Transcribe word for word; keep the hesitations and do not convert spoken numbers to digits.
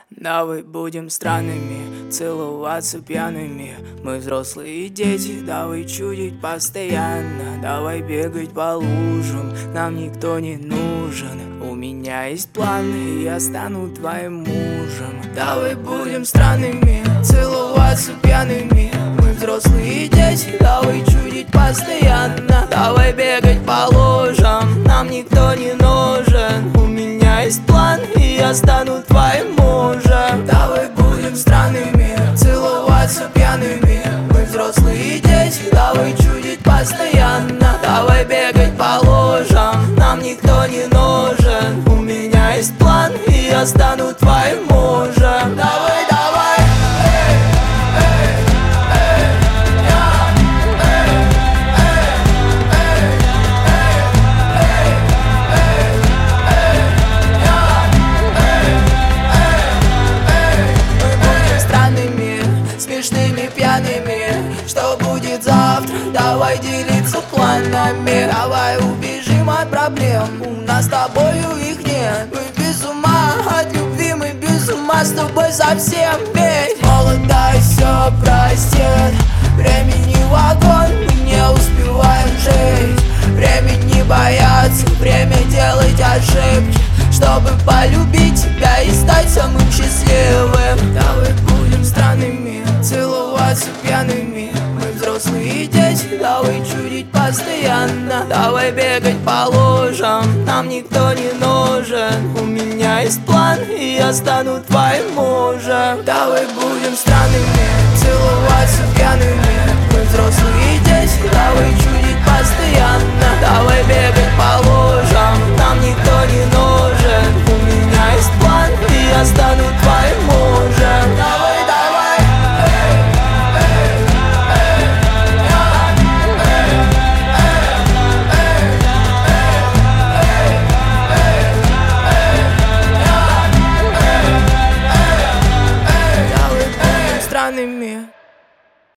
Давай будем странными, целоваться пьяными. Мы взрослые дети, давай чудить постоянно. Давай бегать по лужам, нам никто не нужен. У меня есть план, и я стану твоим мужем. Давай будем странными, целоваться пьяными. Мы взрослые дети, давай чудить постоянно. Давай бегать по лужам, нам никто не нужен. У меня есть план, и я стану твоим мужем. Давай будем странными, целоваться пьяными. Мы взрослые дети, давай чудить постоянно. Давай бегать по лужам, нам никто не нужен. У меня есть план, и я стану твоим мужем. Давай, давай. Смешными, пьяными. Что будет завтра? Давай делиться планами. Давай убежим от проблем, у нас с тобою их нет. Мы без ума от любви, мы без ума с тобой совсем. Ведь молодая все простит. Времени вагон, мы не успеваем жить. Времени бояться, время делать ошибки, чтобы полюбить тебя и стать самым счастливым. Давай будем странными, целоваться пьяными. Мы взрослые дети, давай чудить постоянно. Давай бегать по лужам, нам никто не нужен. У меня есть план, и я стану твоим мужем. Давай будем странными, целоваться пьяными. Мы взрослые дети, давай чудить постоянно. Давай бегать по лужам, нам никто не нужен.